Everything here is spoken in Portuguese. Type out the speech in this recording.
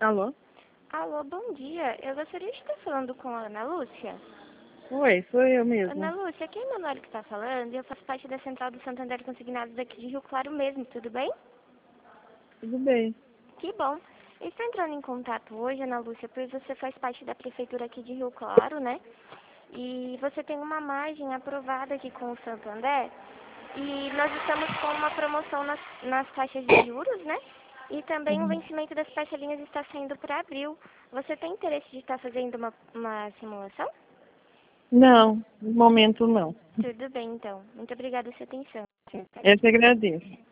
Alô? Alô, bom dia. Eu gostaria de estar falando com a Ana Lúcia. Oi, sou eu mesma. Ana Lúcia, aqui é a Manuela que está falando e eu faço parte da Central do Santander Consignados daqui de Rio Claro mesmo, tudo bem? Tudo bem. Que bom. Eu estou entrando em contato hoje, Ana Lúcia, pois você faz parte da Prefeitura aqui de Rio Claro, né? E você tem uma margem aprovada aqui com o Santander. E nós estamos com uma promoção nas taxas de juros, né? E também o Uhum. vencimento das parcelinhas está saindo para abril. Você tem interesse de estar fazendo uma simulação? Não, no momento não. Tudo bem, então. Muito obrigada pela sua atenção. Eu te agradeço.